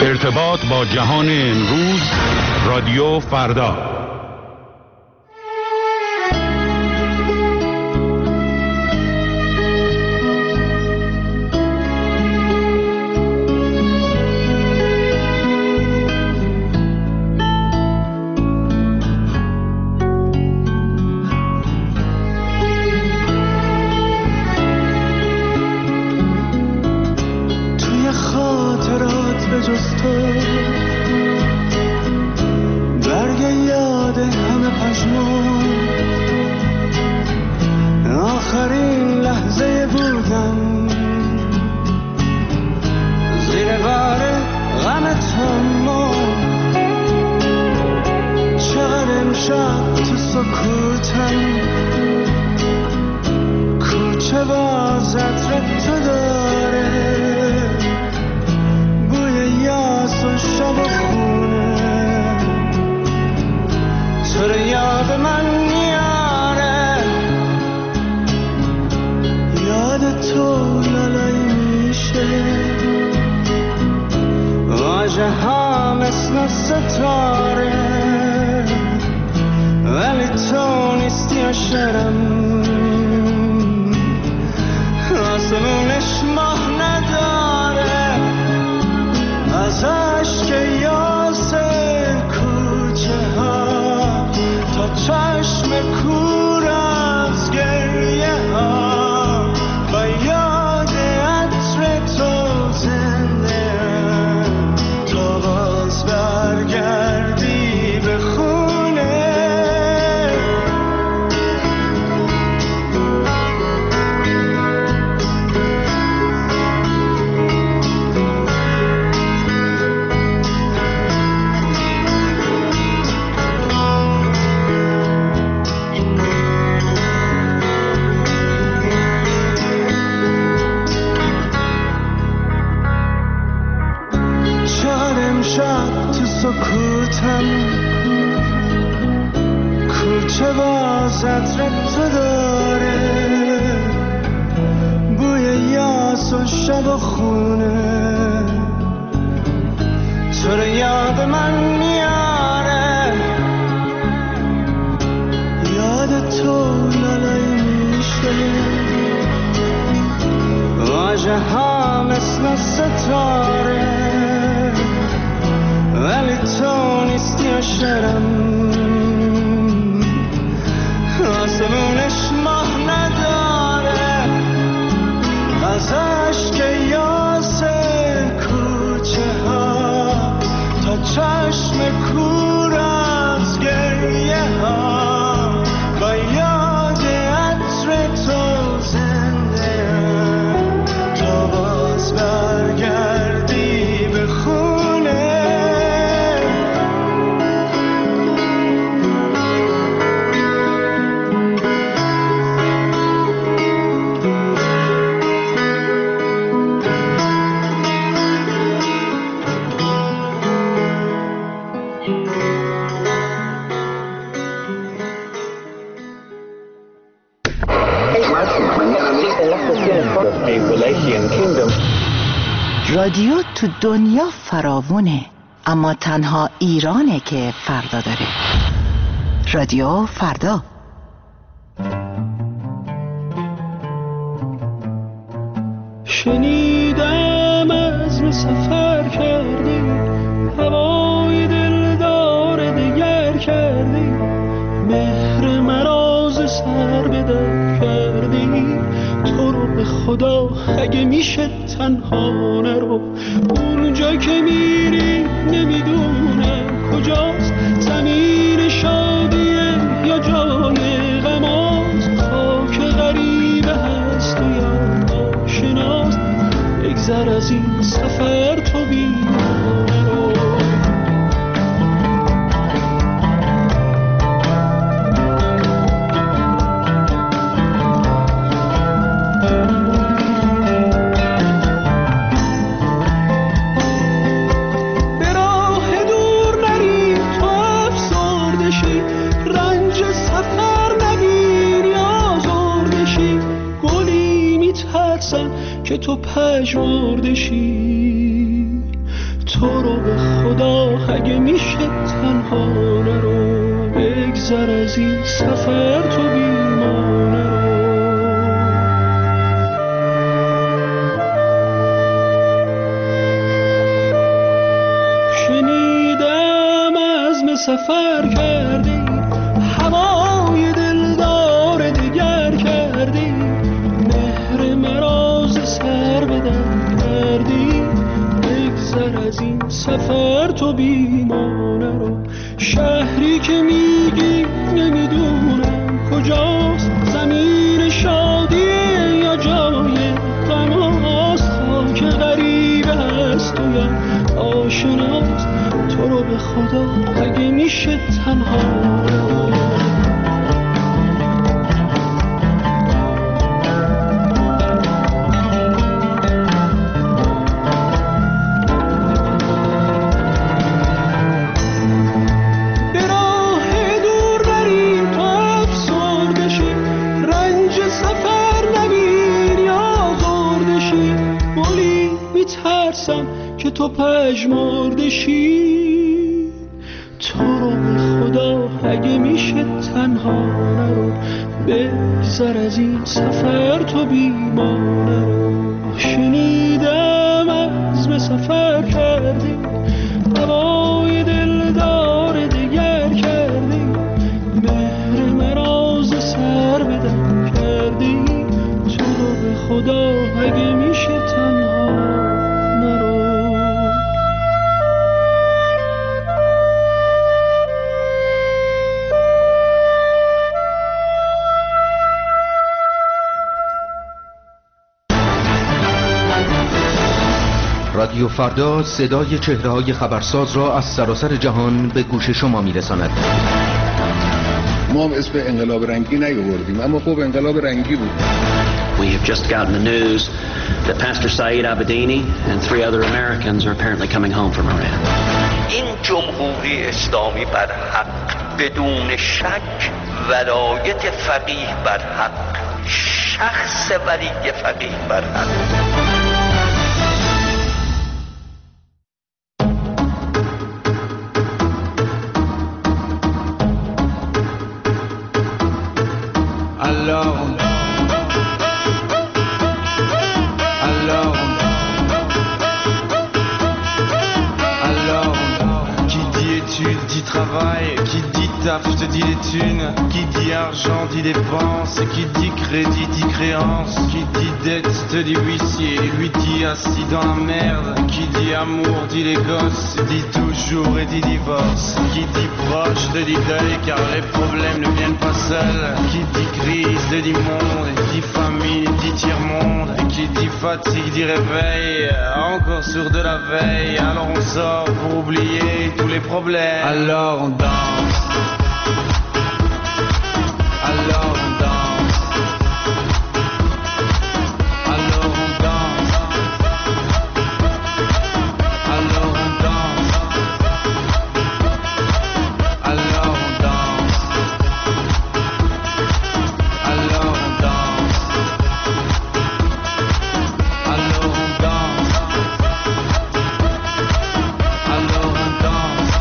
ارتباط با جهان امروز، رادیو فردا. رادیو تو دنیا فراوونه، اما تنها ایرانه که فردا داره. رادیو فردا. شنیدم عزم سفر کردی، هوای دلدار دگر کردی، مهر مراز سر به در کردی. تو رو به خدا اگه میشه تنها نرو، اونجا که میری نمیدونم کجاست، زمین شادیه یا جای غماست، خاک غریبه هست و یا آشناست. بگذر از این سفر تو بی‌معنی رو. که تو پژمرده شی، تو رو میشه تنها نرو، بگذر از این سفر تو بیمانه رو. شنیدم عزم سفر کردی، هوای دلدار دگر کردی، مهر مراز سر بدن کردی، بگذر از این سفر تو بیمانه رو. شهری که میگی نمیدونم کجاست، زمین شادیه یا جای غماست، خاک غریبه هست و یا آشناست، تو رو به خدا اگه میشه تنها که تو پژمرده شی، تو رو به خدا اگه میشه تنها نرو، بگذر از این سفر تو بیمانه رو. شنیدم عزم سفر کردی، هوای دلدار دگر کردی، مهر مراز سر بدن کردی، تو رو به خدا اگه میشه تنها نرو. رادیو فردا صدای چهره‌های خبرساز را از سراسر جهان به گوش شما می‌رساند. ما هم اسم انقلاب رنگی نیاوردیم، اما خب انقلاب رنگی بود. We have just gotten the news that Pastor Saeed Abedini and 3 other Americans are apparently coming home from Iran. این جمهوری اسلامی بر حق، بدون شک ولایت فقیه بر حق، شخص ولی فقیه بر حق. Qui dit taf te dit les thunes, qui dit argent dit dépense, qui dit crédit dit créance, qui dit dette te dit huissier, lui dit assis dans la merde, qui dit amour dit les gosses, dit toujours et dit divorce, qui dit proche te dit deuil car les problèmes ne viennent pas seuls, qui dit crise te dit monde, dit famine dit tiers-monde, qui dit fatigue dit réveil, encore sourd de la veille, alors on sort pour oublier tous les problèmes, alors on danse, alors on danse, alors on danse, alors on danse, alors on danse, alors on danse, alors on danse, alors on danse.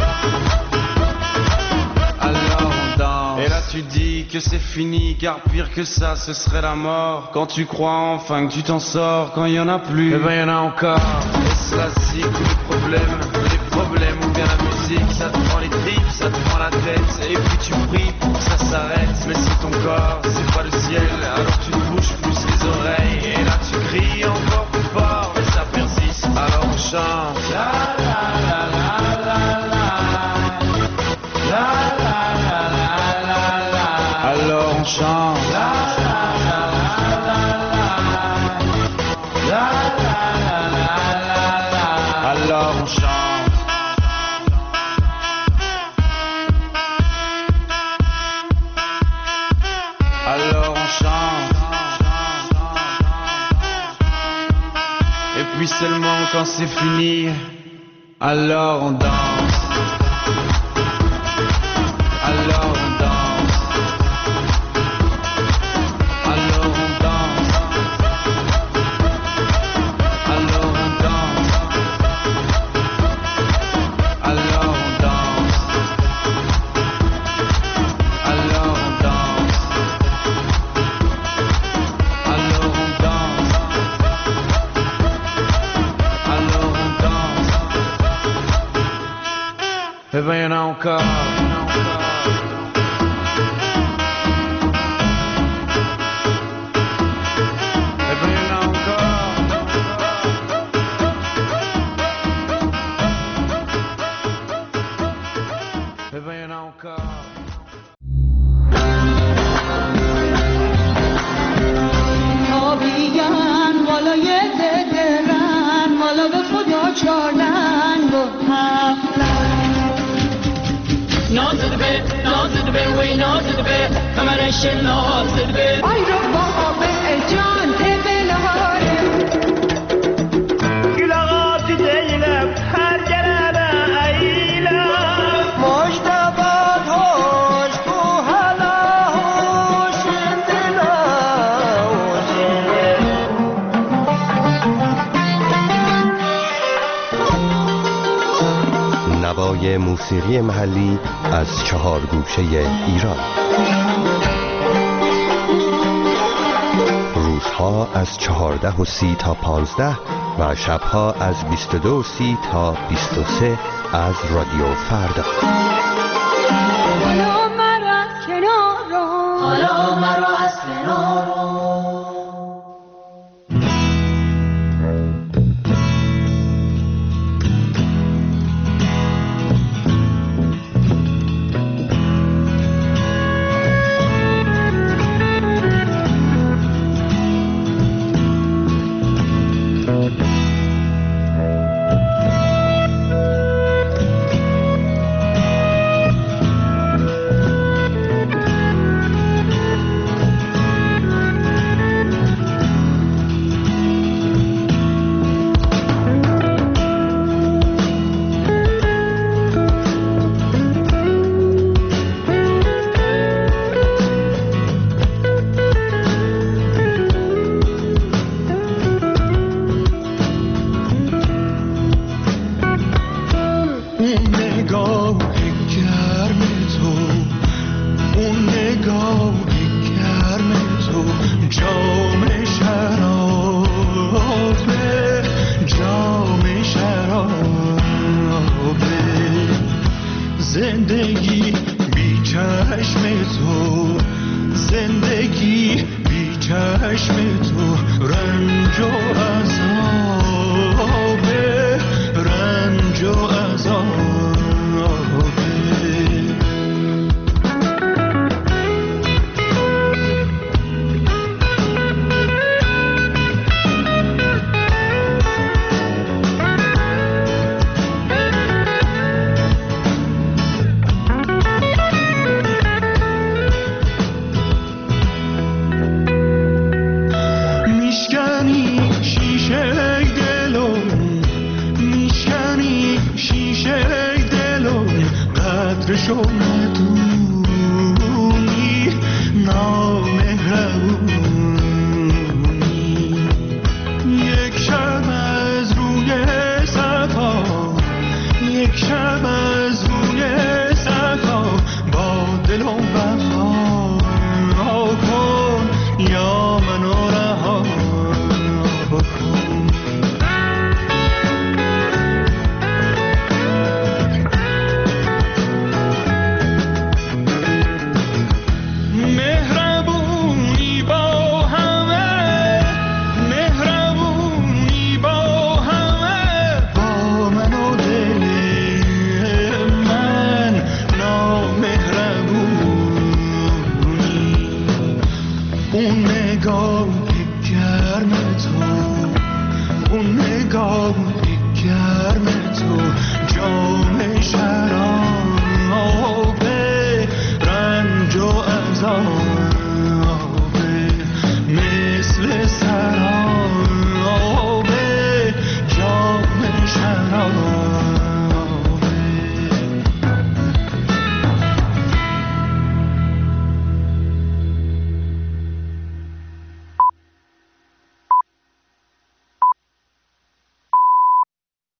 Et là tu dis que c'est fini, car pire que ça ce serait la mort. Quand tu crois enfin que tu t'en sors, quand il y en a plus, eh ben il y en a encore. Et cela c'est tous les problèmes ou bien la musique, ça te prend les tripes, ça te prend la tête. Et puis tu pries pour que ça s'arrête, mais c'est ton corps, c'est pas le ciel. Alors tu te bouges plus les oreilles, et là tu cries encore plus fort, mais ça persiste. Alors on chante la la la la la la la la la la la. Alors on chante la la la la la la la la la la. Alors on chante. Alors on chante. Et puis seulement quand c'est fini, alors on danse. Alors on danse. Alors on danse. Alors on danse. Alors e venha não cá. ای رو بابا جان بلاره گلاغات دیلم هر گربه ایلم مجتبات هوش کو هلا هوش دلا نوای موسیقی محلی از 4 گوشه ایران. روزها از 14:30 تا 15 و شبها از 22:30 تا 23 از رادیو فردا. حالا مرا از کنارو، حالا مرا از کنارو. زندگی بی چشم تو، زندگی بی چشم تو، رنج و عذابه، رنج و عذابه. قدرشو ندونی